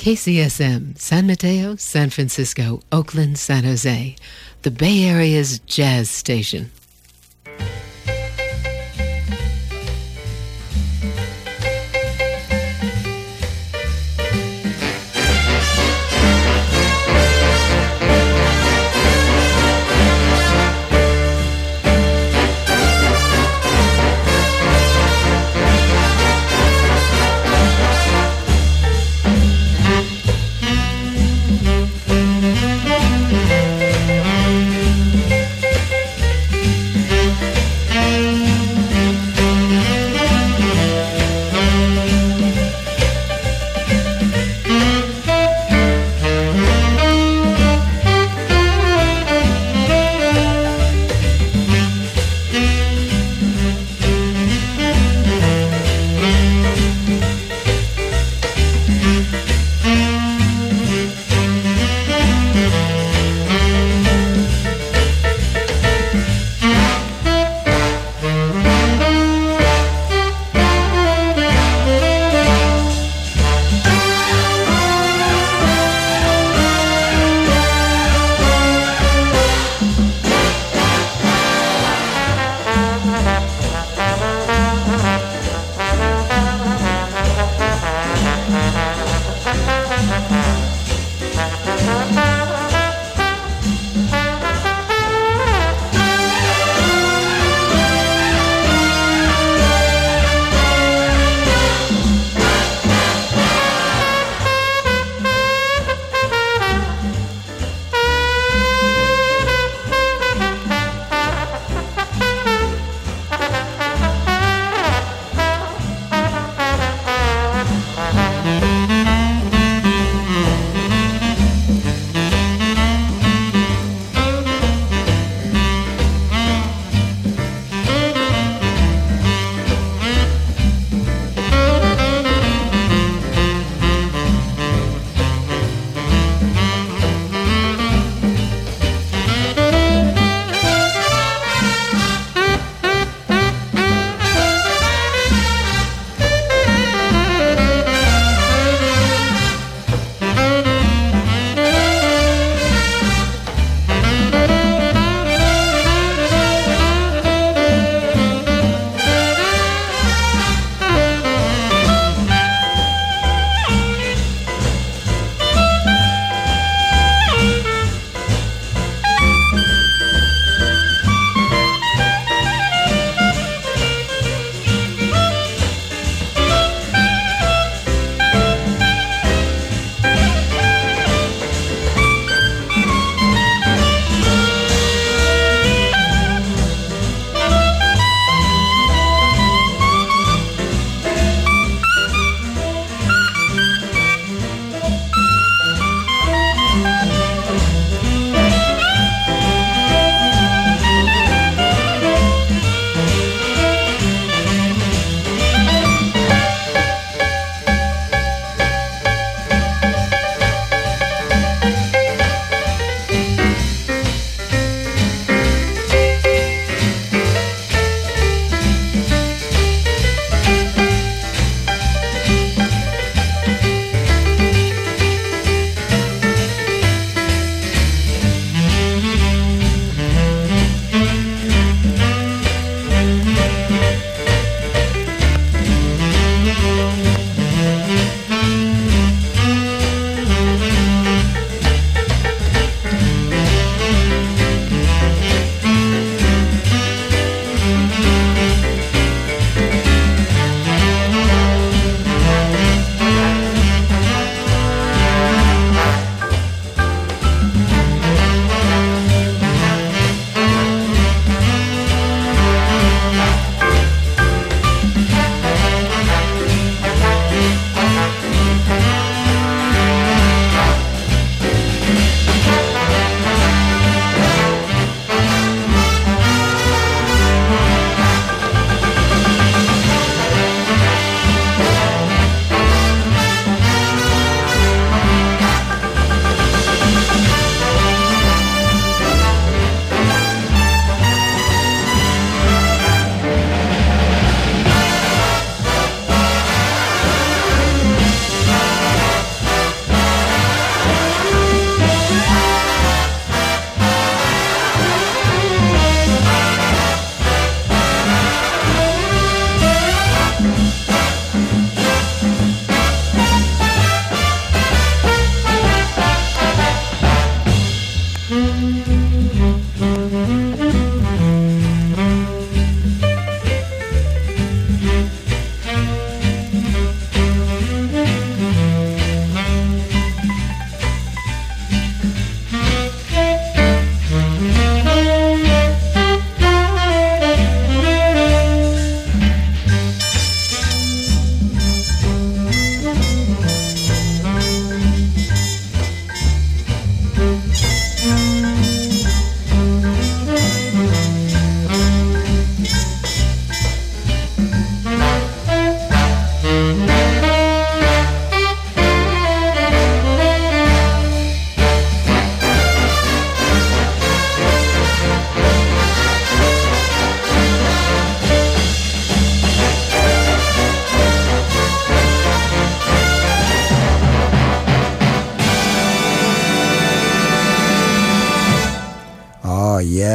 KCSM, San Mateo, San Francisco, Oakland, San Jose, the Bay Area's jazz station.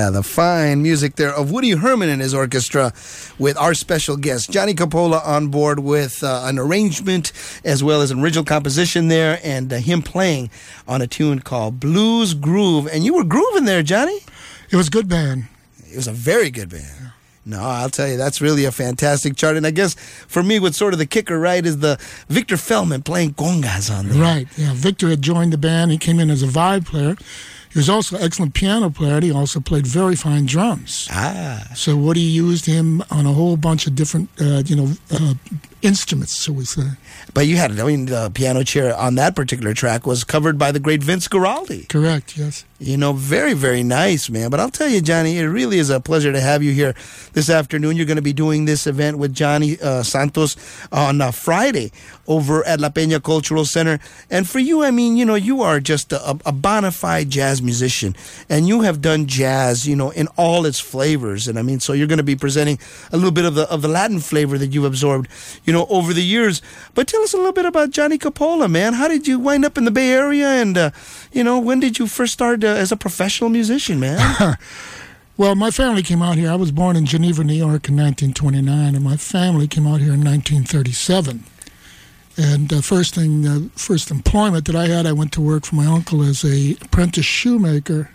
Yeah, the fine music there of Woody Herman and his orchestra with our special guest, Johnny Coppola, on board with an arrangement as well as an original composition there, and him playing on a tune called Blues Groove. And you were grooving there, Johnny? It was a good band. It was a very good band. No, I'll tell you, that's really a fantastic chart. And I guess for me, what's sort of the kicker, right, is the Victor Feldman playing congas on there. Right, yeah. Victor had joined the band. He came in as a vibe player. He was also an excellent piano player, and he also played very fine drums. So Woody used him on a whole bunch of different, instruments, so we say. But you had, the piano chair on that particular track was covered by the great Vince Guaraldi. Correct, yes. Very, very nice, man. But I'll tell you, Johnny, it really is a pleasure to have you here this afternoon. You're going to be doing this event with Johnny Santos on Friday over at La Peña Cultural Center. And for you, you are just a bona fide jazz musician. And you have done jazz, in all its flavors. And so you're going to be presenting a little bit of the Latin flavor that you've absorbed, over the years. But tell us a little bit about Johnny Coppola, man. How did you wind up in the Bay Area? And, when did you first start as a professional musician, man? Well, my family came out here. I was born in Geneva, New York in 1929, and my family came out here in 1937. And the first employment that I had, I went to work for my uncle as a apprentice shoemaker.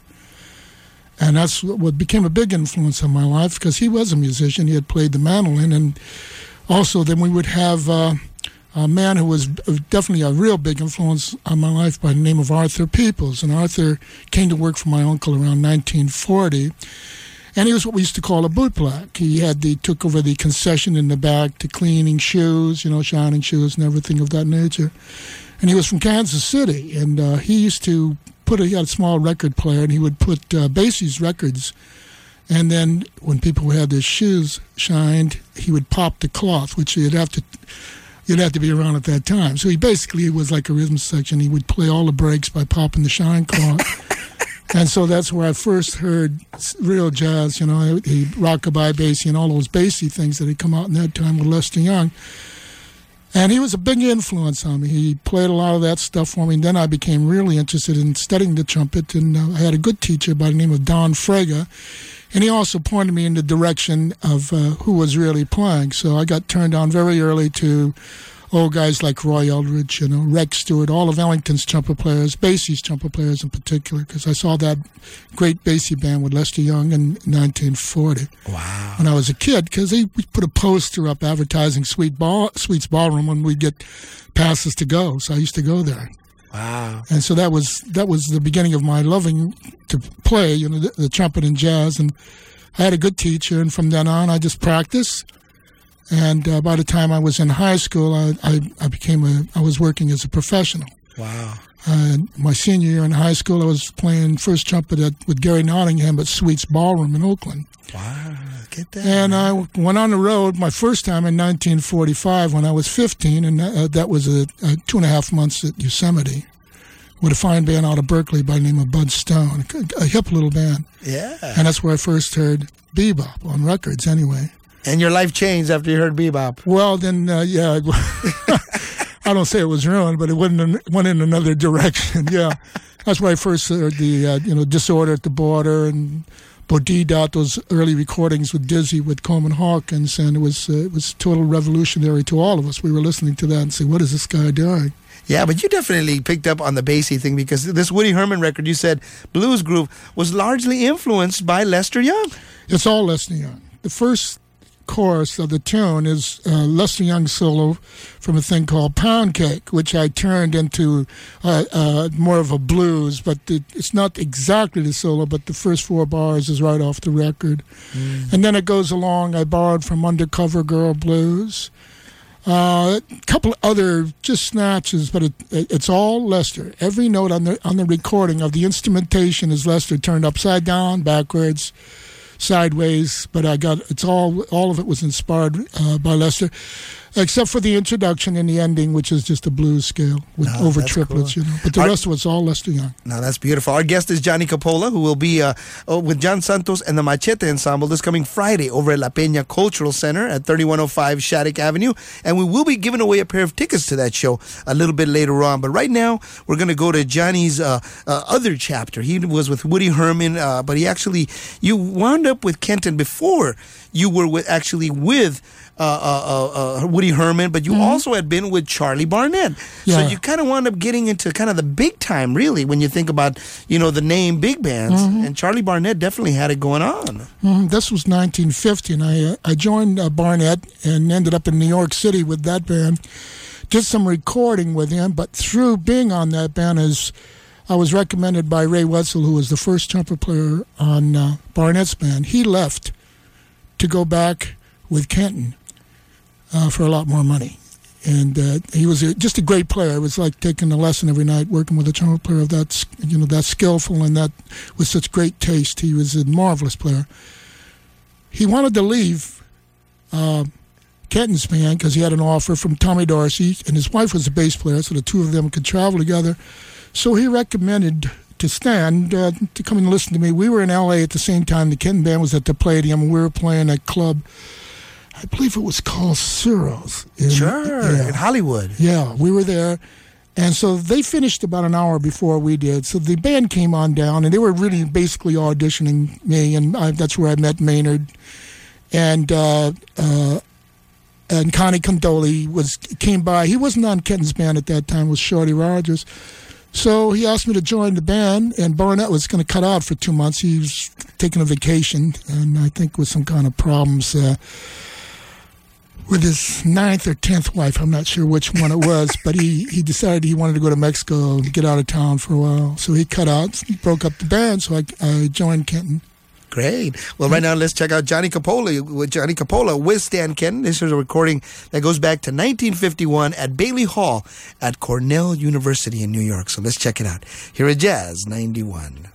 And that's what became a big influence on my life, because he was a musician. He had played the mandolin. And also then we would have a man who was definitely a real big influence on my life by the name of Arthur Peoples. And Arthur came to work for my uncle around 1940. And he was what we used to call a bootblack. He took over the concession in the back to cleaning shoes, shining shoes and everything of that nature. And he was from Kansas City. And he used to he had a small record player, and he would put Basie's records. And then when people had their shoes shined, he would pop the cloth, which you'd have to be around at that time. So he basically was like a rhythm section. He would play all the breaks by popping the shine cloth. And so that's where I first heard real jazz, the rockabye, Basie, and all those Basie things that had come out in that time with Lester Young. And he was a big influence on me. He played a lot of that stuff for me. And then I became really interested in studying the trumpet. And I had a good teacher by the name of Don Frega. And he also pointed me in the direction of who was really playing. So I got turned on very early to old guys like Roy Eldridge, Rex Stewart, all of Ellington's trumpet players, Basie's trumpet players in particular, because I saw that great Basie band with Lester Young in 1940. Wow. When I was a kid, because we put a poster up advertising Sweet's Ballroom when we'd get passes to go. So I used to go there. Wow. And so that was the beginning of my loving to play, the trumpet and jazz. And I had a good teacher, and from then on I just practiced. And by the time I was in high school, I was working as a professional. Wow. My senior year in high school, I was playing first trumpet with Gary Nottingham at Sweet's Ballroom in Oakland. Wow, get that. And I went on the road my first time in 1945 when I was 15, and that was a 2.5 months at Yosemite with a fine band out of Berkeley by the name of Bud Stone, a hip little band. Yeah. And that's where I first heard bebop on records anyway. And your life changed after you heard bebop. Well, then, yeah, I don't say it was ruined, but it went in another direction. Yeah, that's where I first heard the Disorder at the Border and Bodidot, those early recordings with Dizzy with Coleman Hawkins, and it was total revolutionary to all of us. We were listening to that and saying, "What is this guy doing?" Yeah, but you definitely picked up on the Basie thing, because this Woody Herman record, you said Blues Groove, was largely influenced by Lester Young. It's all Lester Young. The first chorus of the tune is Lester Young's solo from a thing called Pound Cake, which I turned into more of a blues, but it's not exactly the solo, but the first 4 bars is right off the record. And then it goes along. I borrowed from Undercover Girl Blues, a couple other just snatches, but it's all Lester. Every note on the recording of the instrumentation is Lester turned upside down, backwards, sideways, but all of it was inspired by Lester. Except for the introduction and the ending, which is just a blues scale with over triplets, cool. But the rest of it's all Lester Young. No, that's beautiful. Our guest is Johnny Coppola, who will be with John Santos and the Machete Ensemble this coming Friday over at La Peña Cultural Center at 3105 Shattuck Avenue. And we will be giving away a pair of tickets to that show a little bit later on. But right now, we're going to go to Johnny's other chapter. He was with Woody Herman, but you wound up with Kenton before you were with Woody Herman, but you also had been with Charlie Barnett. Yeah. So you kind of wound up getting into kind of the big time, really, when you think about, the name big bands. And Charlie Barnett definitely had it going on. This was 1950, and I joined Barnett and ended up in New York City with that band. Did some recording with him, but through being on that band, I was recommended by Ray Wetzel, who was the first trumpet player on Barnett's band. He left to go back with Kenton for a lot more money. And he was just a great player. It was like taking a lesson every night, working with a trumpet player that skillful and that with such great taste. He was a marvelous player. He wanted to leave Kenton's band because he had an offer from Tommy Dorsey, and his wife was a bass player, so the two of them could travel together. So he recommended to Stan to come and listen to me. We were in L.A. at the same time. The Kenton band was at the Palladium, and we were playing a club. I believe it was called Ciro's. In Hollywood. Yeah, we were there. And so they finished about an hour before we did. So the band came on down, and they were really basically auditioning me, and that's where I met Maynard. And Connie Condoli came by. He wasn't on Kenton's band at that time. It was Shorty Rogers. So he asked me to join the band, and Barnett was going to cut out for 2 months. He was taking a vacation, and I think with some kind of problems with his 9th or 10th wife. I'm not sure which one it was, but he decided he wanted to go to Mexico and get out of town for a while. So he cut out, broke up the band, so I joined Kenton. Great. Well, right now, let's check out Johnny Coppola with Stan Kenton. This is a recording that goes back to 1951 at Bailey Hall at Cornell University in New York. So let's check it out. Here at Jazz 91.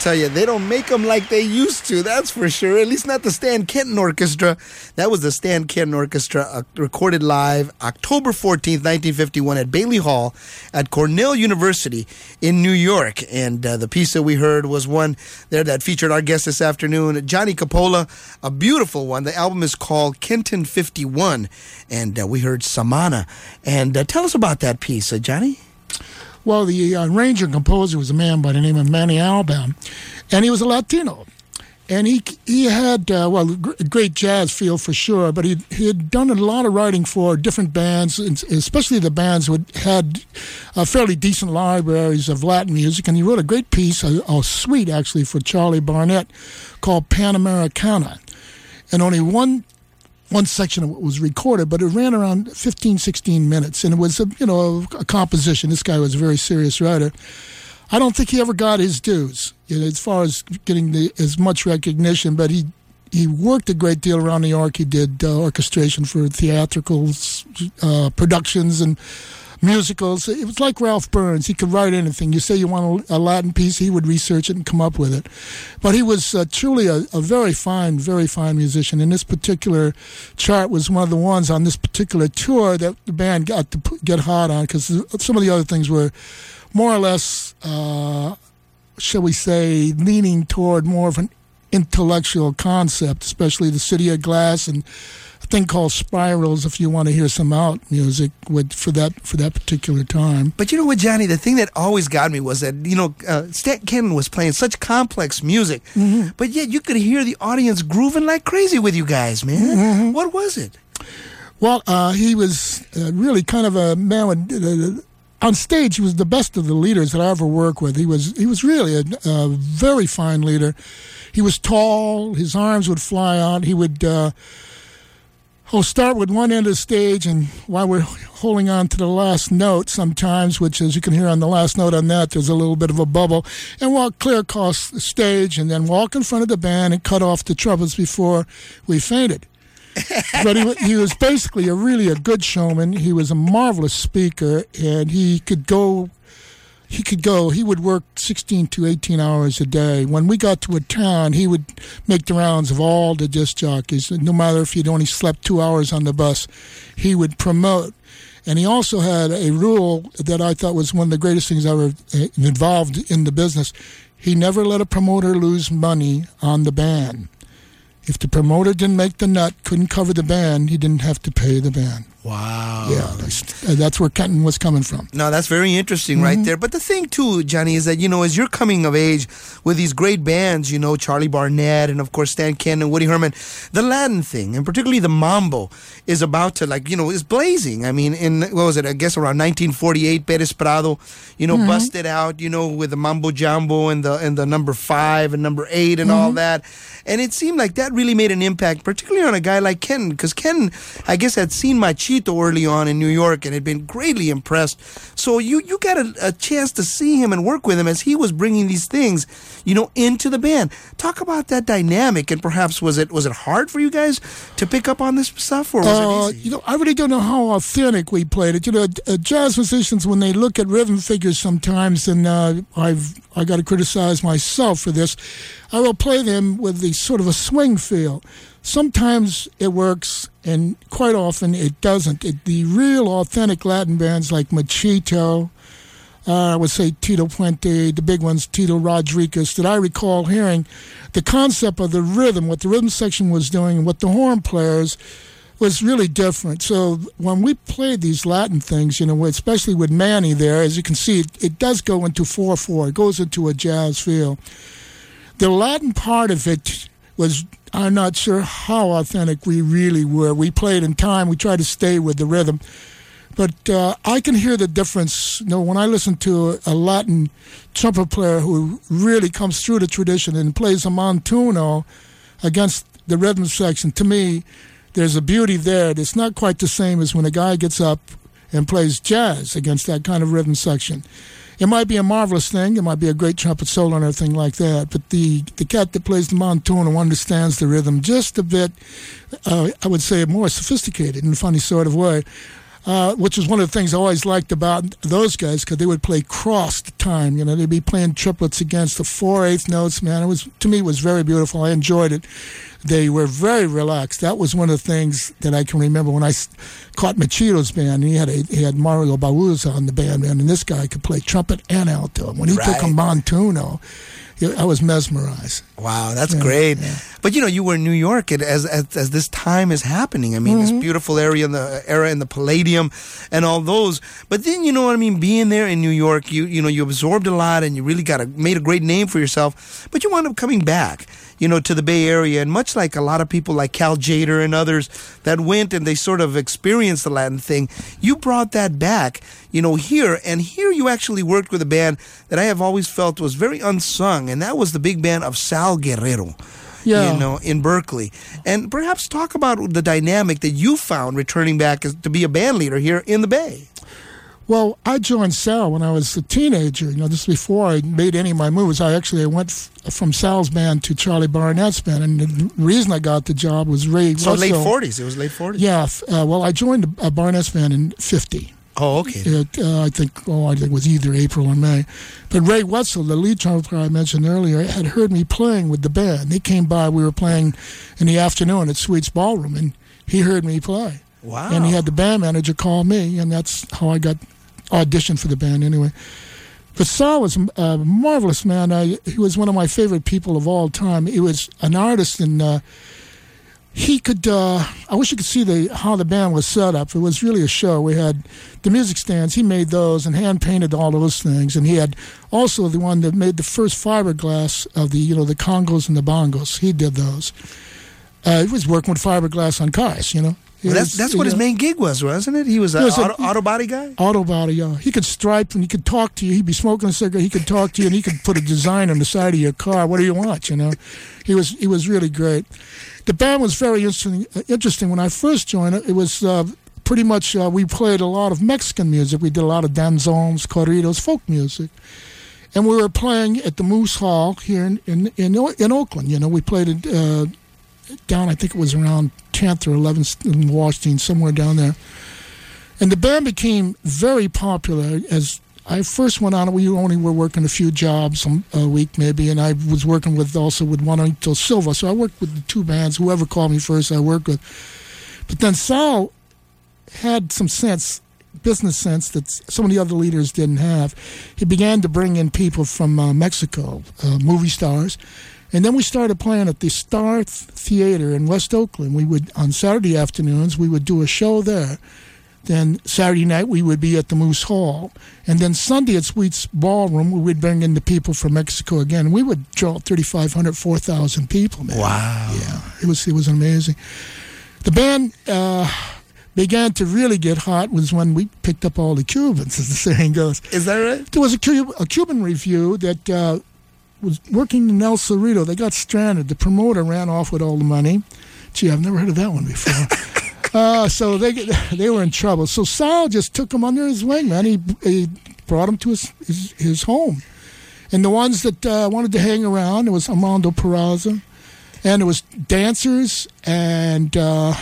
tell you, they don't make them like they used to, that's for sure. At least not the Stan Kenton Orchestra. That was the Stan Kenton Orchestra, recorded live October 14th, 1951 at Bailey Hall at Cornell University in New York. And the piece that we heard was one there that featured our guest this afternoon, Johnny Coppola, a beautiful one. The album is called Kenton 51, and we heard Samana. And tell us about that piece, Johnny. Well, the arranger and composer was a man by the name of Manny Alban, and he was a Latino. And he had, a great jazz feel for sure, but he had done a lot of writing for different bands, especially the bands who had fairly decent libraries of Latin music. And he wrote a great piece, a suite actually, for Charlie Barnett called Panamericana. And only one section of it was recorded, but it ran around 15, 16 minutes. And it was, a composition. This guy was a very serious writer. I don't think he ever got his dues, as far as getting as much recognition, but he worked a great deal around New York. He did orchestration for theatricals, productions, and musicals. It was like Ralph Burns. He could write anything. You say you want a Latin piece, he would research it and come up with it. But he was truly a very fine musician. And this particular chart was one of the ones on this particular tour that the band got to get hot on, because some of the other things were more or less, shall we say, leaning toward more of an intellectual concept, especially the City of Glass and a thing called Spirals, if you want to hear some out music for that particular time. But you know what, Johnny, the thing that always got me was that, Stan Kenton was playing such complex music, but yet you could hear the audience grooving like crazy with you guys, man. What was it? Well, he was really kind of a man with... on stage, he was the best of the leaders that I ever worked with. He was really a very fine leader. He was tall. His arms would fly out. He would start with one end of the stage, and while we're holding on to the last note sometimes, which, as you can hear on the last note on that, there's a little bit of a bubble, and walk clear across the stage, and then walk in front of the band and cut off the trumpets before we fainted. But he was basically really a good showman. He was a marvelous speaker, and he would work 16 to 18 hours a day. When we got to a town, he would make the rounds of all the disc jockeys. No matter if he'd only slept 2 hours on the bus, he would promote. And he also had a rule that I thought was one of the greatest things ever involved in the business. He never let a promoter lose money on the band. If the promoter didn't make the nut, couldn't cover the band, he didn't have to pay the band. Wow. Yeah, that's where Kenton was coming from. No, that's very interesting right there. But the thing, too, Johnny, is that, as you're coming of age with these great bands, Charlie Barnett and, of course, Stan Kenton and Woody Herman, the Latin thing, and particularly the mambo, is about to, is blazing. I mean, what was it, I guess around 1948, Perez Prado, busted out, with the mambo jumbo and the number 5 and number 8 and all that. And it seemed like that really made an impact, particularly on a guy like Kenton, because Kenton, I guess, had seen Machito early on in New York and had been greatly impressed. So you got a chance to see him and work with him as he was bringing these things, into the band. Talk about that dynamic, and perhaps was it hard for you guys to pick up on this stuff, or was it easy? I really don't know how authentic we played it. Jazz musicians, when they look at rhythm figures sometimes, and I got to criticize myself for this, I will play them with the sort of a swing feel. Sometimes it works, and quite often it doesn't. The real authentic Latin bands like Machito, I would say Tito Puente, the big ones, Tito Rodriguez, that I recall hearing, the concept of the rhythm, what the rhythm section was doing, and what the horn players was really different. So when we played these Latin things, especially with Manny there, as you can see, it does go into 4/4. It goes into a jazz feel. The Latin part of it was, I'm not sure how authentic we really were. We played in time. We tried to stay with the rhythm. But I can hear the difference. When I listen to a Latin trumpet player who really comes through the tradition and plays a montuno against the rhythm section, to me, there's a beauty there that's not quite the same as when a guy gets up and plays jazz against that kind of rhythm section. It might be a marvelous thing. It might be a great trumpet solo and everything like that. But the cat that plays the montuno understands the rhythm just a bit, I would say, more sophisticated in a funny sort of way. which was one of the things I always liked about those guys, because they would play crossed time. You know, they'd be playing triplets against the 4/8 notes. Man, it was, to me, it was very beautiful. I enjoyed it. They were very relaxed. That was one of the things that I can remember when I caught Machido's band. And he had Mario Bauza on the band, man, and this guy could play trumpet and alto. When he took a Montuno, I was mesmerized. Wow, that's great. Yeah. But you were in New York as this time is happening. I mean, this beautiful area in the Palladium and all those. But then, you know what I mean, being there in New York, you absorbed a lot and you really made a great name for yourself. But you wound up coming back, to the Bay Area, and much like a lot of people like Cal Tjader and others that went and they sort of experienced the Latin thing, you brought that back, here. And here you actually worked with a band that I have always felt was very unsung, and that was the big band of Sal Guerrero. Yeah. In Berkeley. And perhaps talk about the dynamic that you found returning back to be a band leader here in the Bay. Well, I joined Sal when I was a teenager. This is before I made any of my moves. I went from Sal's band to Charlie Barnett's band, and the reason I got the job was Ray Russell. So late 40s. It was late 40s? Yeah. Well, I joined Barnett's band in 50. Oh, okay. I think it was either April or May. But Ray Wetzel, the lead trumpeter I mentioned earlier, had heard me playing with the band. They came by. We were playing in the afternoon at Sweets Ballroom, and he heard me play. Wow. And he had the band manager call me, and that's how I got auditioned for the band anyway. But Sal was a marvelous man. He was one of my favorite people of all time. He was an artist, and he could, I wish you could see how the band was set up. It was really a show. We had the music stands. He made those and hand-painted all those things. And he had also the one that made the first fiberglass of the congos and the bongos. He did those. He was working with fiberglass on cars, Well, that's what his main gig was, wasn't it? He was an auto body guy? Auto body, yeah. He could stripe and he could talk to you. He'd be smoking a cigarette. He could talk to you and he could put a design on the side of your car. What do you want, He was really great. The band was very interesting. When I first joined it, it was pretty much, we played a lot of Mexican music. We did a lot of danzones, corridos, folk music. And we were playing at the Moose Hall here in Oakland. We played it down, I think it was around 10th or 11th in Washington, somewhere down there. And the band became very popular. As I first went on, we only were working a few jobs a week maybe, and I was working also with Juanito Silva. So I worked with the two bands. Whoever called me first, I worked with. But then Sal had some business sense that some of the other leaders didn't have. He began to bring in people from Mexico, movie stars. And then we started playing at the Star Theater in West Oakland. On Saturday afternoons, we would do a show there. Then Saturday night, we would be at the Moose Hall. And then Sunday at Sweets Ballroom, we would bring in the people from Mexico again. We would draw 3,500, 4,000 people, man. Wow. Yeah, it was amazing. The band began to really get hot was when we picked up all the Cubans, as the saying goes. Is that right? There was a Cuban review that was working in El Cerrito. They got stranded. The promoter ran off with all the money. Gee, I've never heard of that one before. So they were in trouble. So Sal just took them under his wing, man. He brought them to his home. And the ones that wanted to hang around, it was Armando Peraza, and it was dancers and a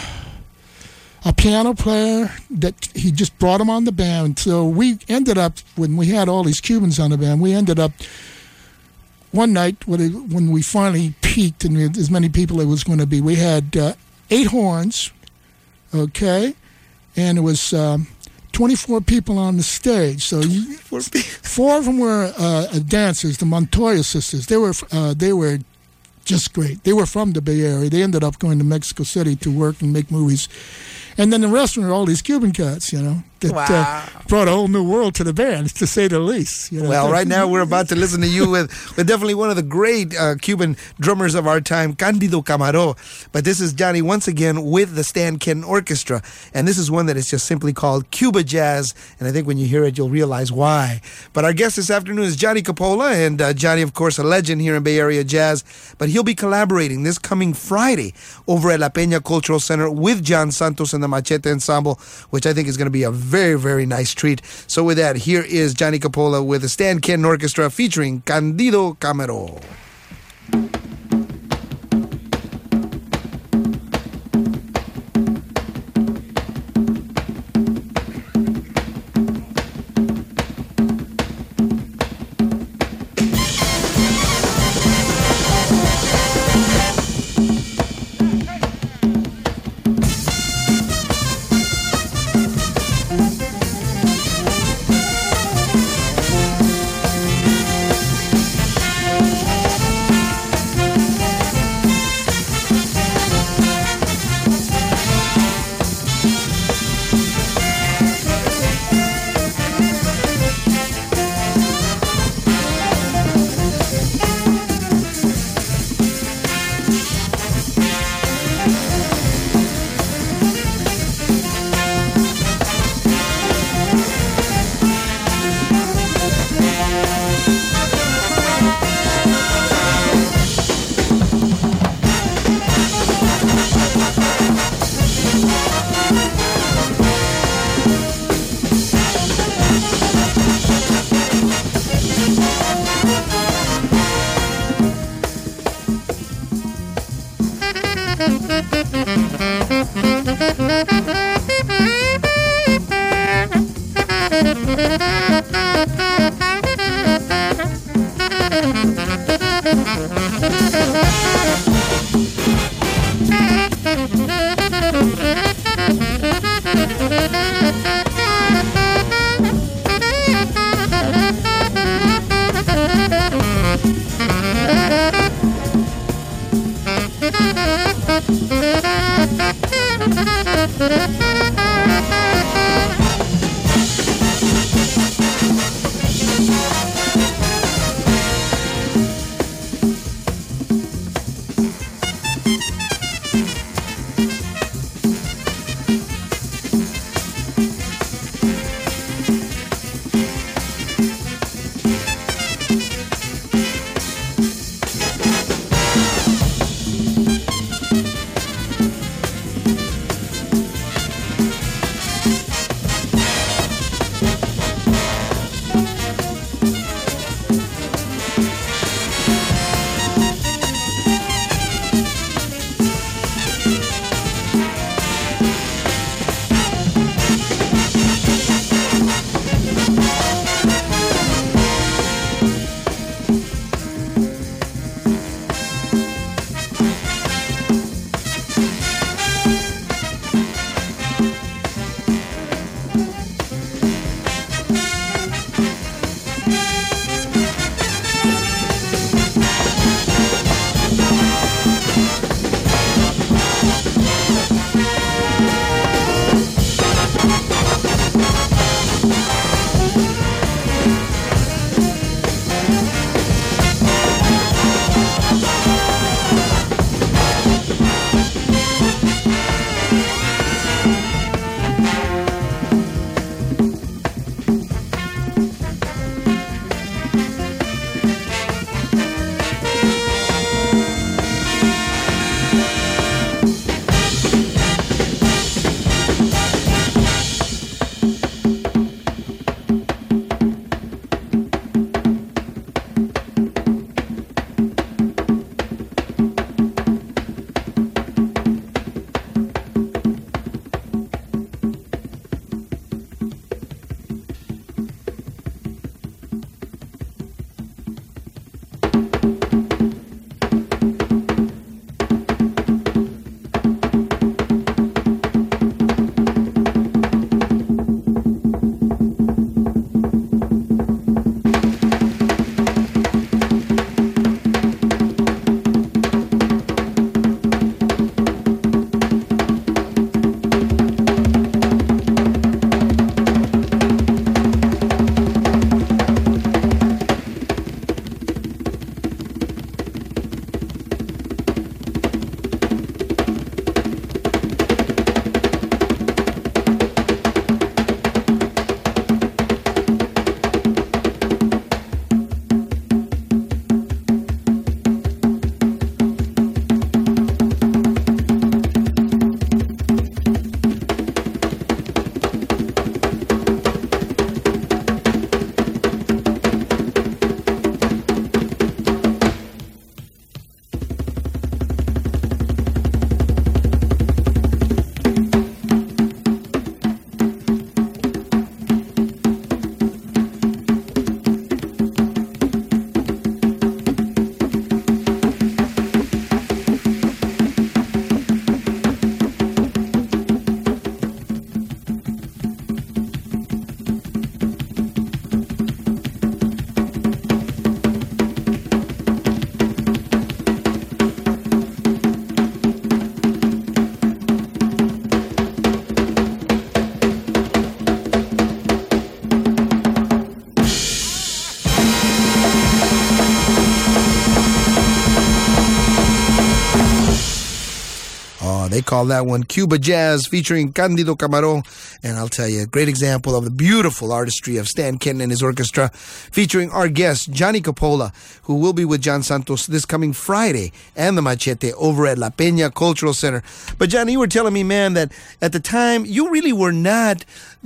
piano player that he just brought them on the band. So we ended up, when we had all these Cubans on the band, we ended up one night when we finally peaked and as many people as it was going to be, we had 8 horns, okay, and it was 24 people on the stage. So 4 of them were dancers, the Montoya sisters. They were just great. They were from the Bay Area. They ended up going to Mexico City to work and make movies. And then the rest were all these Cuban cats, that brought a whole new world to the band, to say the least. Well, right now we're about to listen to you with definitely one of the great Cuban drummers of our time, Cándido Camaró. But this is Johnny once again with the Stan Kenton Orchestra. And this is one that is just simply called Cuba Jazz. And I think when you hear it, you'll realize why. But our guest this afternoon is Johnny Coppola. And Johnny, of course, a legend here in Bay Area jazz. But he'll be collaborating this coming Friday over at La Peña Cultural Center with John Santos and the Machete Ensemble, which I think is going to be a very, very nice treat. So with that, here is Johnny Coppola with the Stan Kenton Orchestra featuring Cándido Camaró. They call that one Cuba Jazz featuring Candido Camarón. And I'll tell you, a great example of the beautiful artistry of Stan Kenton and his orchestra, featuring our guest, Johnny Coppola, who will be with John Santos this coming Friday and the Machete over at La Peña Cultural Center. But Johnny, you were telling me, man, that at the time, you really were not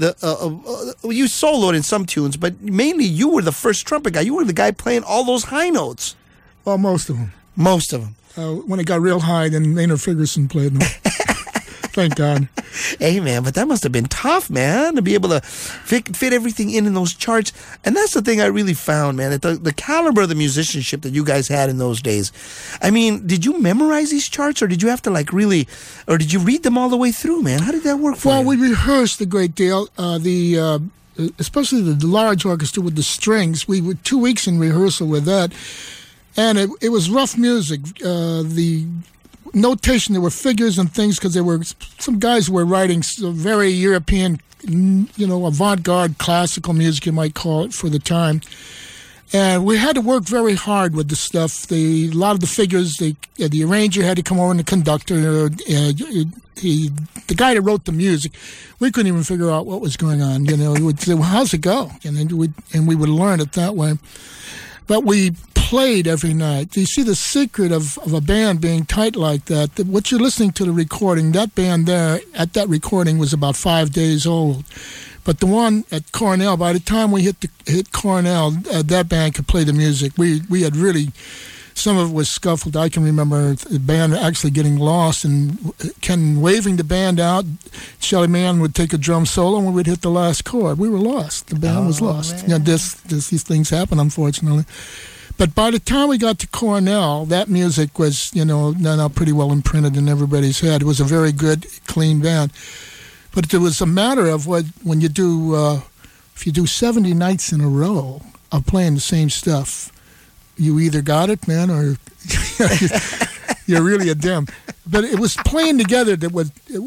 you soloed in some tunes, but mainly you were the first trumpet guy. You were the guy playing all those high notes. Well, most of them. Most of them. when it got real high, then Maynard Ferguson played them. Thank God. Hey, man, but that must have been tough, man, to be able to fit everything in those charts. And that's the thing I really found, man, that the caliber of the musicianship that you guys had in those days. I mean, did you memorize these charts, or did you have to, like, really, or did you read them all the way through, man? How did that work for you? Well, we rehearsed a great deal. Especially the large orchestra with the strings. We were 2 weeks in rehearsal with that. And it was rough music. The notation, there were figures and things, because there were some guys who were writing very European, avant-garde classical music, you might call it, for the time. And we had to work very hard with the stuff. A lot of the figures, the arranger had to come over, and the conductor, the guy that wrote the music, we couldn't even figure out what was going on. He would say, well, how's it go? And we would learn it that way. But we played every night. You see the secret of a band being tight like that. What you're listening to the recording, that band there at that recording was about 5 days old. But the one at Cornell, by the time we hit Cornell, that band could play the music. We had really, some of it was scuffled. I can remember the band actually getting lost and Ken waving the band out. Shelly Manne would take a drum solo and we would hit the last chord. We were lost. The band was lost. These things happen, unfortunately. But by the time we got to Cornell, that music was, now pretty well imprinted in everybody's head. It was a very good, clean band. But it was a matter of when you do, if you do 70 nights in a row of playing the same stuff, you either got it, man, or you're really a dim. But it was playing together that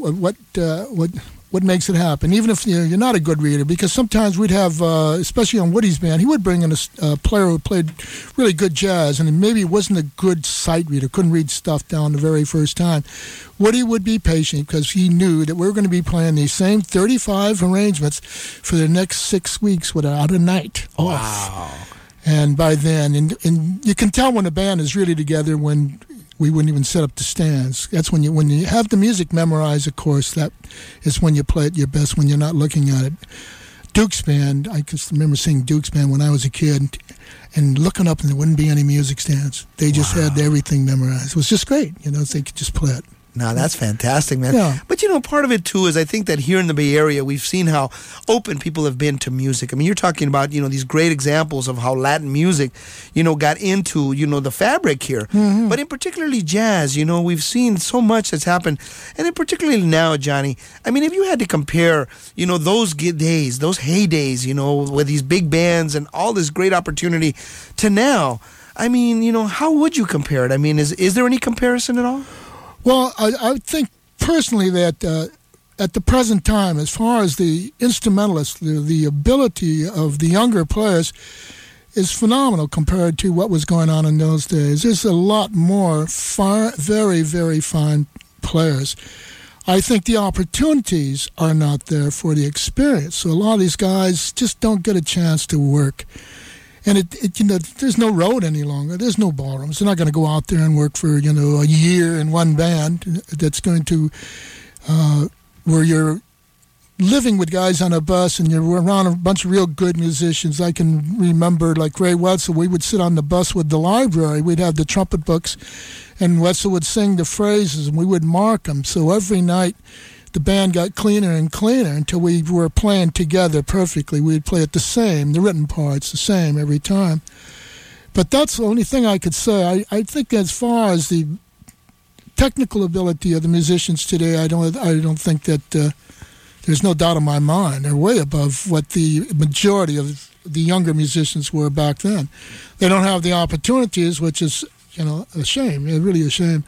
what makes it happen, even if you're not a good reader, because sometimes we'd have, especially on Woody's band, he would bring in a player who played really good jazz, and maybe wasn't a good sight reader, couldn't read stuff down the very first time. Woody would be patient because he knew that we were going to be playing these same 35 arrangements for the next 6 weeks without a night off. Wow. And by then, and you can tell when a band is really together when we wouldn't even set up the stands. That's when you have the music memorized, of course, that is when you play it your best, when you're not looking at it. Duke's Band, I just remember seeing Duke's Band when I was a kid and looking up and there wouldn't be any music stands. They just had everything memorized. It was just great, they could just play it. No, that's fantastic, man. Yeah. But, part of it, too, is I think that here in the Bay Area, we've seen how open people have been to music. I mean, you're talking about, these great examples of how Latin music, got into, the fabric here. Mm-hmm. But in particularly jazz, we've seen so much that's happened. And in particularly now, Johnny, I mean, if you had to compare, those days, those heydays, with these big bands and all this great opportunity to now, I mean, how would you compare it? I mean, is there any comparison at all? Well, I think personally that at the present time, as far as the instrumentalists, the ability of the younger players is phenomenal compared to what was going on in those days. There's a lot more very, very fine players. I think the opportunities are not there for the experience. So a lot of these guys just don't get a chance to work. And there's no road any longer. There's no ballrooms. They're not going to go out there and work for, a year in one band that's going to, where you're living with guys on a bus and you're around a bunch of real good musicians. I can remember, like Ray Wetzel, we would sit on the bus with the library. We'd have the trumpet books, and Wetzel would sing the phrases, and we would mark them. So every night, the band got cleaner and cleaner until we were playing together perfectly. We'd play it the same, the written parts the same every time. But that's the only thing I could say. I think as far as the technical ability of the musicians today, I don't think that there's no doubt in my mind. They're way above what the majority of the younger musicians were back then. They don't have the opportunities, which is, a shame. It's really a shame.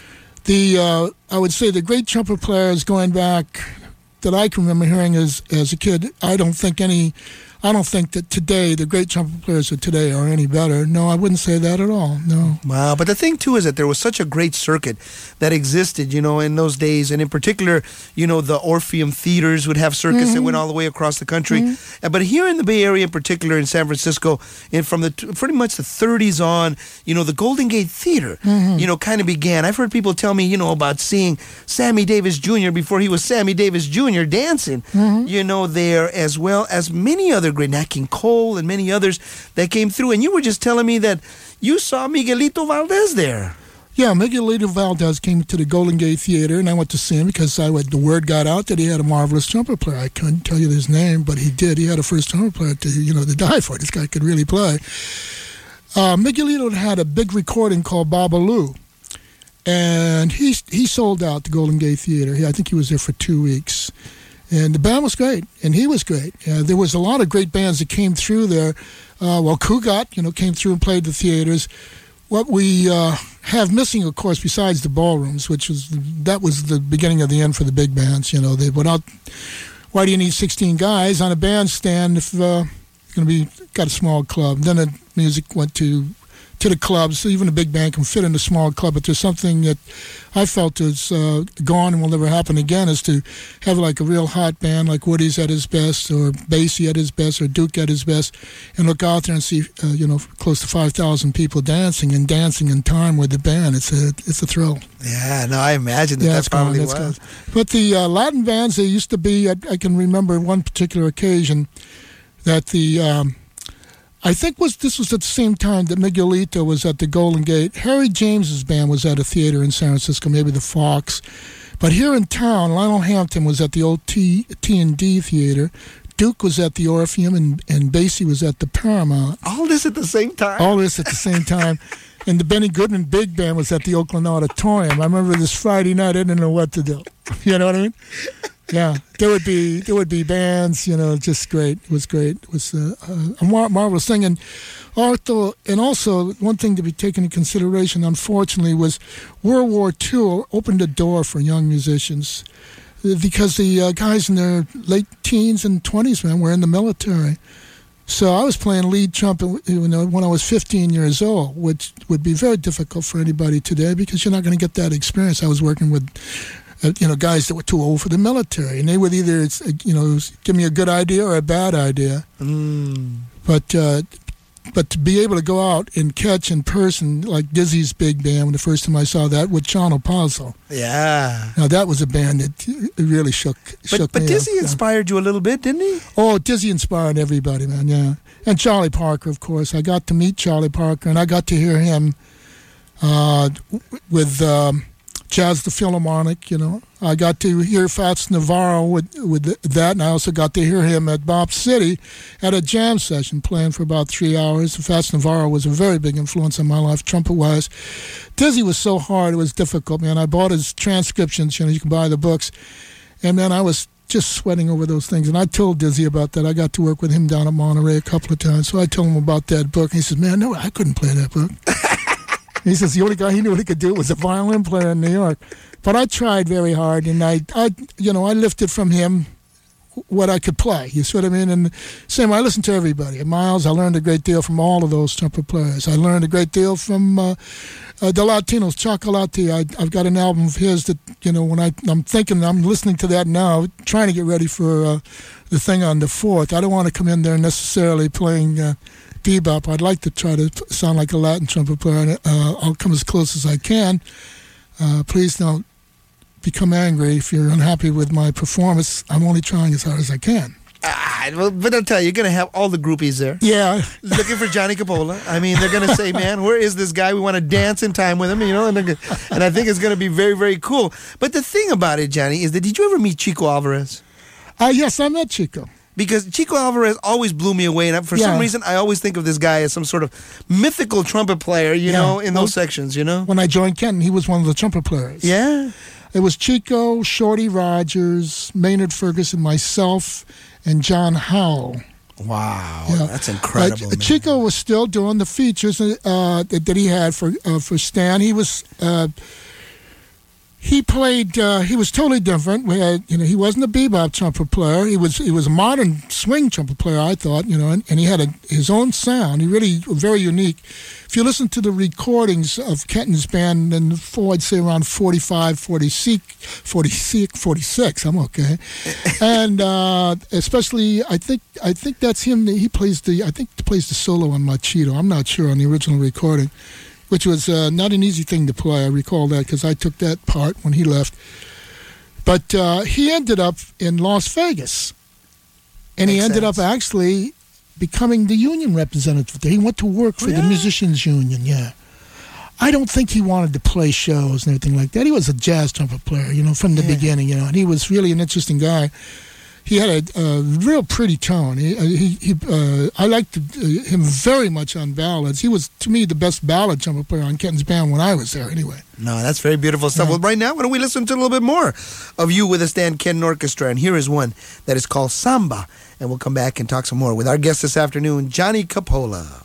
I would say the great trumpet players going back that I can remember hearing as a kid, I don't think that today, the great trumpet players of today are any better. No, I wouldn't say that at all, no. Wow, but the thing, too, is that there was such a great circuit that existed, in those days. And in particular, the Orpheum theaters would have circuits that went all the way across the country. Mm-hmm. But here in the Bay Area, in particular in San Francisco, and from pretty much the 30s on, the Golden Gate Theater, kind of began. I've heard people tell me, about seeing Sammy Davis Jr. before he was Sammy Davis Jr. dancing, there, as well as many other great, Nat King Cole and many others that came through. And you were just telling me that you saw Miguelito Valdez there. Yeah, Miguelito Valdez came to the Golden Gate Theater, and I went to see him because the word got out that he had a marvelous trumpet player. I couldn't tell you his name, but he did. He had a first trumpet player to die for. This guy could really play. Miguelito had a big recording called Babalu, and he sold out the Golden Gate Theater. I think he was there for 2 weeks. And the band was great, and he was great. There was a lot of great bands that came through there. Kugat, came through and played the theaters. What we have missing, of course, besides the ballrooms, was the beginning of the end for the big bands. They went out. Why do you need 16 guys on a bandstand if you're going to got a small club? Then the music went to the clubs. So even a big band can fit in a small club. But there's something that I felt is gone and will never happen again, is to have like a real hot band like Woody's at his best, or Basie at his best, or Duke at his best, and look out there and see close to 5,000 people dancing in time with the band. It's a thrill. Yeah, no, I imagine that probably was. Gone. But the Latin bands, they used to be. I can remember one particular occasion that I think this was at the same time that Miguelito was at the Golden Gate. Harry James's band was at a theater in San Francisco, maybe the Fox. But here in town, Lionel Hampton was at the old T&D Theater. Duke was at the Orpheum, and Basie was at the Paramount. All this at the same time? All this at the same time. And the Benny Goodman Big Band was at the Oakland Auditorium. I remember this Friday night, I didn't know what to do. You know what I mean? Yeah, there would be bands, just great. It was great. It was a marvelous thing. And also one thing to be taken into consideration, unfortunately, was World War II opened a door for young musicians, because the guys in their late teens and 20s, man, were in the military. So I was playing lead trumpet when I was 15 years old, which would be very difficult for anybody today, because you're not going to get that experience. I was working with guys that were too old for the military, and they would either, give me a good idea or a bad idea. But to be able to go out and catch in person, like Dizzy's big band, the first time I saw that with Chano Palzo. Yeah. Now that was a band that really shook me. But Dizzy inspired you a little bit, didn't he? Oh, Dizzy inspired everybody, man. Yeah, and Charlie Parker, of course. I got to meet Charlie Parker, and I got to hear him with Jazz the Philharmonic, I got to hear Fats Navarro with that, and I also got to hear him at Bop City at a jam session, playing for about 3 hours. Fats Navarro was a very big influence on my life, trumpet-wise. Dizzy was so hard, it was difficult, man. I bought his transcriptions, you can buy the books, and man, I was just sweating over those things. And I told Dizzy about that. I got to work with him down at Monterey a couple of times, so I told him about that book, and he said, man, no, I couldn't play that book. He says the only guy he knew what he could do was a violin player in New York. But I tried very hard, and I lifted from him what I could play. You see what I mean? And same, I listened to everybody. At Miles, I learned a great deal from all of those trumpet players. I learned a great deal from the Latinos. Chocolate, I've got an album of his that, when I'm listening to that now, trying to get ready for the thing on the 4th. I don't want to come in there necessarily playing bebop. I'd like to try to sound like a Latin trumpet player, and I'll come as close as I can. Please don't become angry if you're unhappy with my performance. I'm only trying as hard as I can. But I'll tell you, you're going to have all the groupies there. Yeah. Looking for Johnny Capola. I mean, they're going to say, man, where is this guy? We want to dance in time with him, and I think it's going to be very, very cool. But the thing about it, Johnny, is that did you ever meet Chico Alvarez? Yes, I met Chico. Because Chico Alvarez always blew me away, and for some reason, I always think of this guy as some sort of mythical trumpet player, in those sections, When I joined Kenton, he was one of the trumpet players. Yeah. It was Chico, Shorty Rogers, Maynard Ferguson, myself, and John Howell. Wow, that's incredible. Chico was still doing the features that he had for Stan. He was... He played. He was totally different. He wasn't a bebop trumpet player. He was a modern swing trumpet player, I thought. And he had his own sound. He really was very unique. If you listen to the recordings of Kenton's band, I'd say around 45, 46. I'm okay. And especially, I think that's him. He plays the solo on Machito. I'm not sure on the original recording, which was not an easy thing to play. I recall that because I took that part when he left. But he ended up in Las Vegas. And he ended up actually becoming the union representative there. He went to work for the Musicians Union, I don't think he wanted to play shows and everything like that. He was a jazz trumpet player, from the beginning, and he was really an interesting guy. He had a real pretty tone. I liked him very much on ballads. He was, to me, the best ballad trumpet player on Kenton's band when I was there, anyway. No, that's very beautiful stuff. Well, right now, why don't we listen to a little bit more of you with the Stan Kenton Orchestra? And here is one that is called Samba. And we'll come back and talk some more with our guest this afternoon, Johnny Coppola.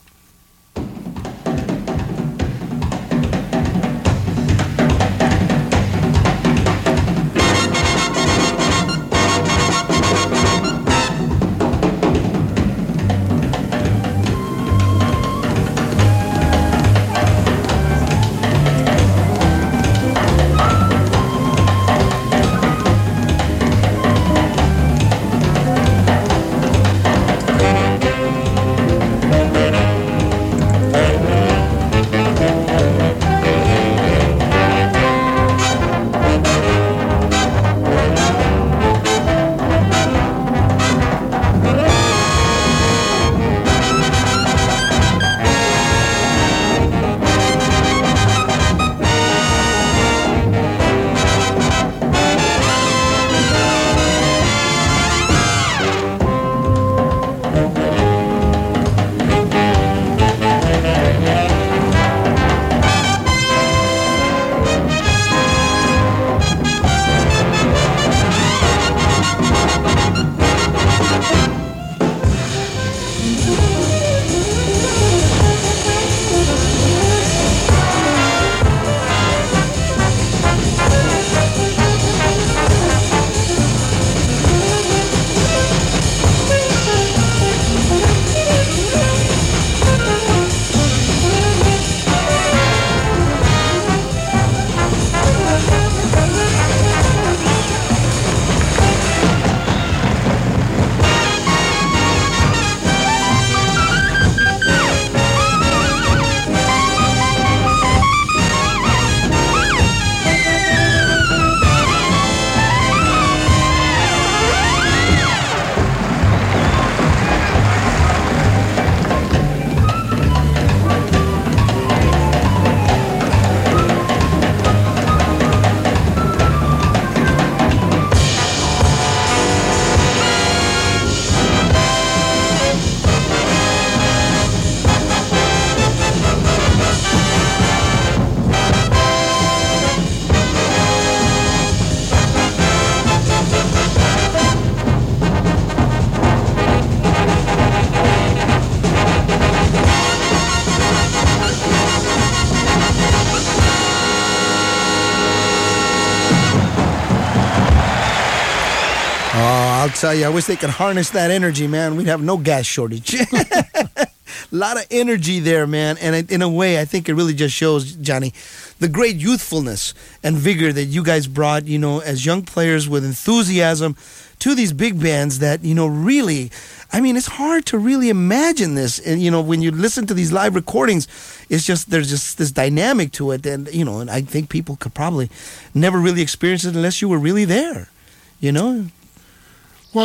I'll tell you, I wish they could harness that energy, man. We'd have no gas shortage. A lot of energy there, man. And in a way, I think it really just shows, Johnny, the great youthfulness and vigor that you guys brought, as young players with enthusiasm to these big bands that, really, it's hard to really imagine this. And, when you listen to these live recordings, there's just this dynamic to it. And, and I think people could probably never really experience it unless you were really there, Well,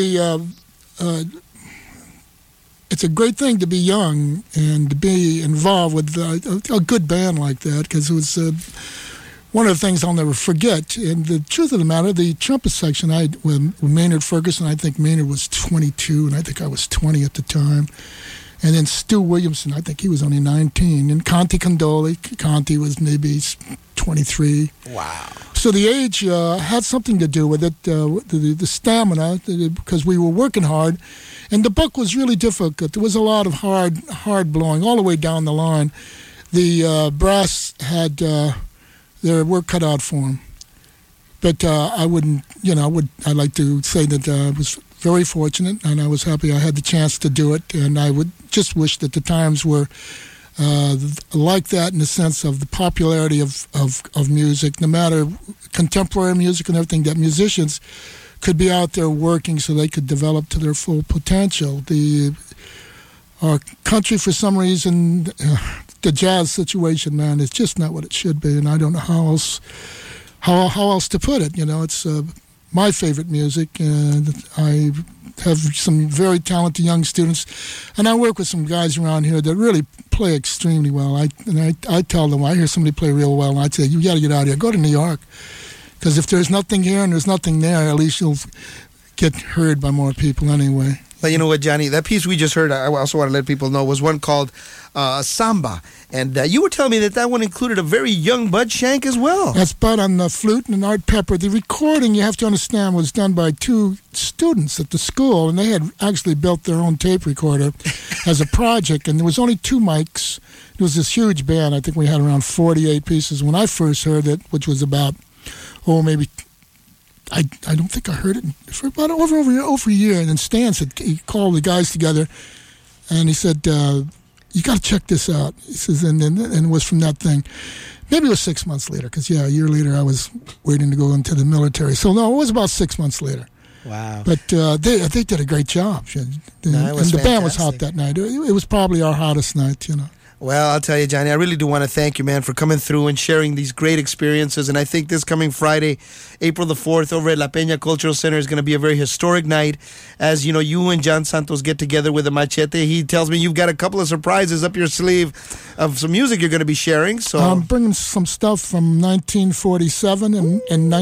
it's a great thing to be young and to be involved with a good band like that, because it was one of the things I'll never forget. And the truth of the matter, the trumpet section, with Maynard Ferguson, I think Maynard was 22, and I think I was 20 at the time. And then Stu Williamson, I think he was only 19. And Conte Condoli, Conte was maybe 23. Wow. So the age had something to do with it, the stamina, because we were working hard. And the book was really difficult. There was a lot of hard blowing all the way down the line. The brass had their work cut out for them. But I wouldn't, I'd like to say that I was very fortunate, and I was happy I had the chance to do it. And I would just wish that the times were like that, in the sense of the popularity of music, no matter contemporary music and everything, that musicians could be out there working so they could develop to their full potential. Our country, for some reason, the jazz situation, man, is just not what it should be, and I don't know how else to put it. It's my favorite music, and I have some very talented young students, and I work with some guys around here that really play extremely well. I tell them, I hear somebody play real well, and I say, you got to get out of here. Go to New York. Because if there's nothing here and there's nothing there, at least you'll get heard by more people anyway. But you know what, Johnny? That piece we just heard, I also want to let people know, was one called Samba. And you were telling me that one included a very young Bud Shank as well. That's Bud on the flute and Art Pepper. The recording, you have to understand, was done by two students at the school, and they had actually built their own tape recorder as a project, and there was only 2 mics. It was this huge band. I think we had around 48 pieces when I first heard it, which was about, maybe... I don't think I heard it for about over a year. And then Stan said, he called the guys together, and he said, you got to check this out. He says, and it was from that thing. Maybe it was 6 months later, because, a year later I was waiting to go into the military. So, no, it was about 6 months later. Wow. But they did a great job. And the band was hot that night. It was probably our hottest night, Well, I'll tell you, Johnny, I really do want to thank you, man, for coming through and sharing these great experiences. And I think this coming Friday, April the 4th, over at La Peña Cultural Center is going to be a very historic night. As, you and John Santos get together with the Machete. He tells me you've got a couple of surprises up your sleeve of some music you're going to be sharing. So I'm bringing some stuff from 1947 and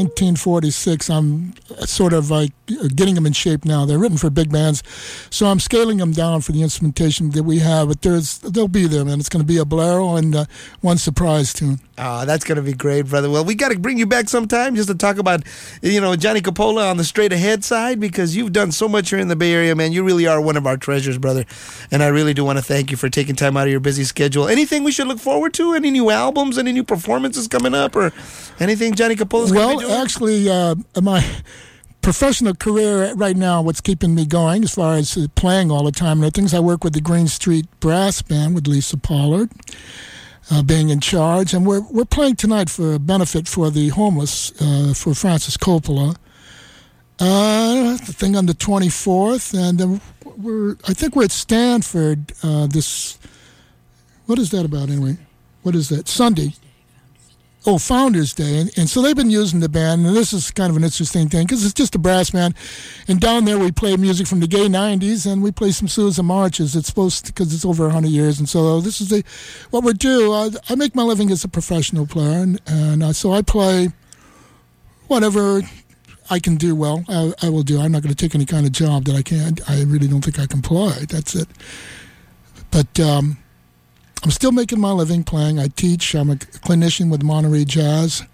1946. I'm sort of like getting them in shape now. They're written for big bands. So I'm scaling them down for the instrumentation that we have. But they'll be there, man. It's going to be a bolero and one surprise tune. That's going to be great, brother. Well, we got to bring you back sometime just to talk about, Johnny Coppola on the straight ahead side, because you've done so much here in the Bay Area, man. You really are one of our treasures, brother. And I really do want to thank you for taking time out of your busy schedule. Anything we should look forward to? Any new albums? Any new performances coming up? Or anything Johnny Coppola's going to be doing? Well, actually, my professional career right now, what's keeping me going as far as playing all the time, and the things I work with the Green Street Brass Band with Lisa Pollard, being in charge, and we're playing tonight for a benefit for the homeless for Francis Coppola. The thing on the 24th, and I think we're at Stanford this. What is that about anyway? What is that? Sunday. Oh, Founders Day. And so they've been using the band, and this is kind of an interesting thing because it's just a brass band. And down there we play music from the gay 90s, and we play some Sousa marches. It's supposed to, because it's over 100 years. And so this is what we do. I make my living as a professional player, and so I play whatever I can do well. I will do. I'm not going to take any kind of job that I can't. I really don't think I can play. That's it. But I'm still making my living playing. I teach. I'm a clinician with Monterey Jazz.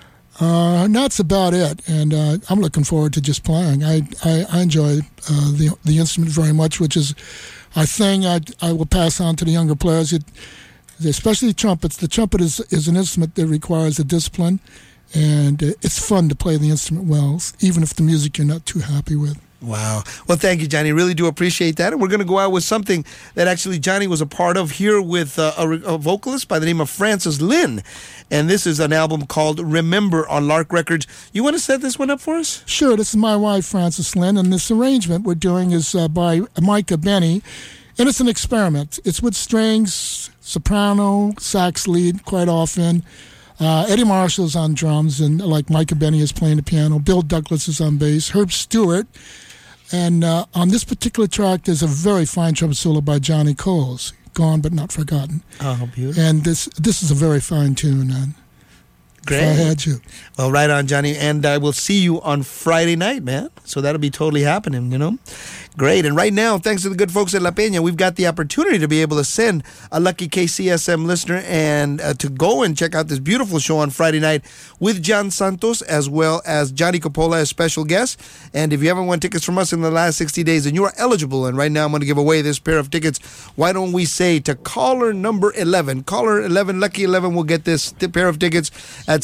And that's about it. And I'm looking forward to just playing. I enjoy the instrument very much, which is a thing I will pass on to the younger players, especially trumpets. The trumpet is an instrument that requires a discipline, and it's fun to play the instrument well, even if the music you're not too happy with. Wow. Well, thank you, Johnny. Really do appreciate that. And we're going to go out with something that actually Johnny was a part of here with a vocalist by the name of Francis Lynn. And this is an album called Remember on Lark Records. You want to set this one up for us? Sure. This is my wife, Francis Lynn, and this arrangement we're doing is by Micah Benny. And it's an experiment. It's with strings, soprano, sax lead quite often. Eddie Marshall's on drums, and like Micah Benny is playing the piano. Bill Douglas is on bass. Herb Stewart. And on this particular track, there's a very fine trumpet solo by Johnny Coles, Gone But Not Forgotten. Oh, beautiful. And this is a very fine tune, man. Great. If I had you. Well, right on, Johnny. And I will see you on Friday night, man. So that'll be totally happening, Great. And right now, thanks to the good folks at La Peña, we've got the opportunity to be able to send a lucky KCSM listener and to go and check out this beautiful show on Friday night with John Santos as well as Johnny Coppola as special guest. And if you haven't won tickets from us in the last 60 days and you are eligible, and right now I'm going to give away this pair of tickets, why don't we say to caller number 11, caller 11, lucky 11 will get this pair of tickets at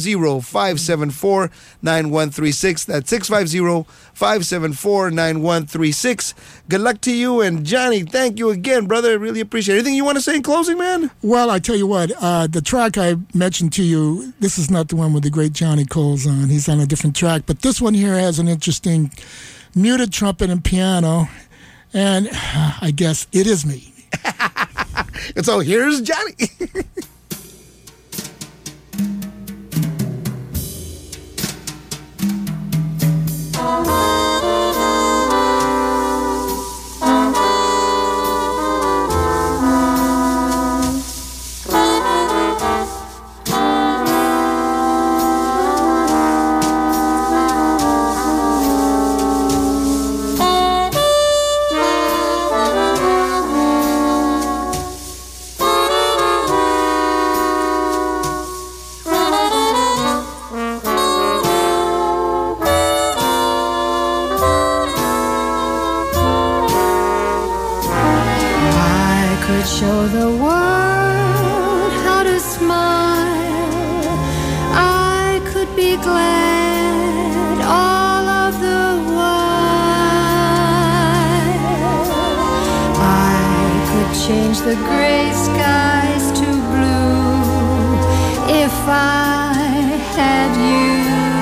650-574-9136. That's 650-574-9136. Good luck to you, and Johnny, thank you again, brother. I really appreciate it. Anything you want to say in closing, man? Well, I tell you what, the track I mentioned to you, this is not the one with the great Johnny Coles on. He's on a different track, but this one here has an interesting muted trumpet and piano, and I guess it is me. And so here's Johnny. change the gray skies to blue if I had you.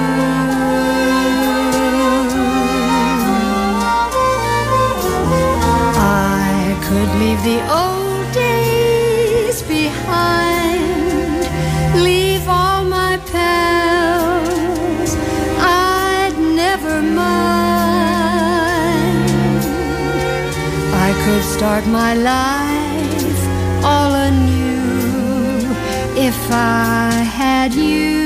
I could leave the old days behind, leave all my pals, I'd never mind. I could start my life all anew if I had you.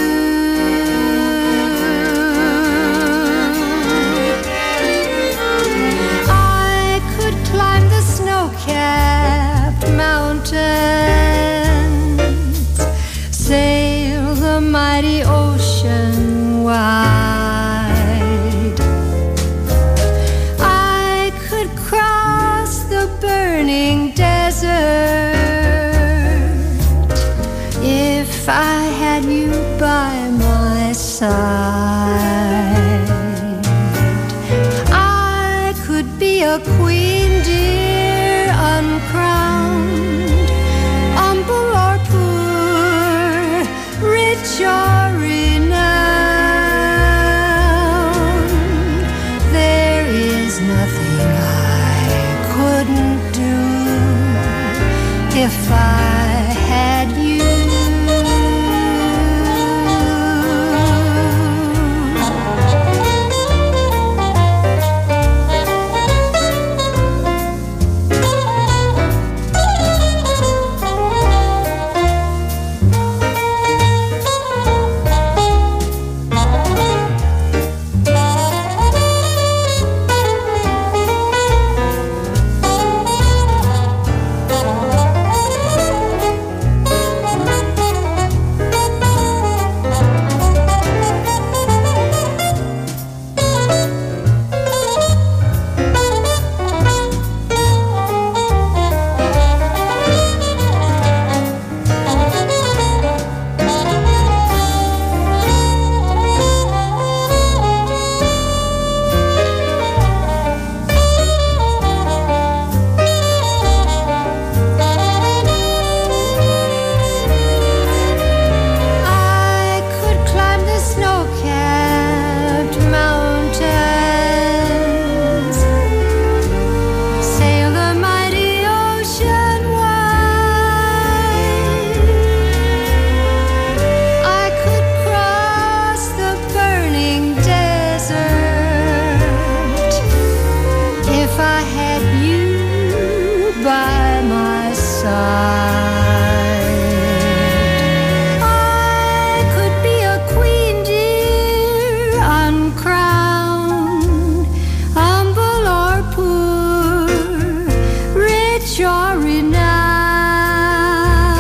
I could climb the snow-capped mountains, sail the mighty ocean wide. I could cross the burning desert if I had you by my side. I could be a queen, dear, uncrowned, humble or poor, rich or renowned. There is nothing I couldn't do if I had you.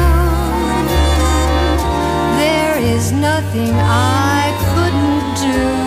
Nothing I couldn't do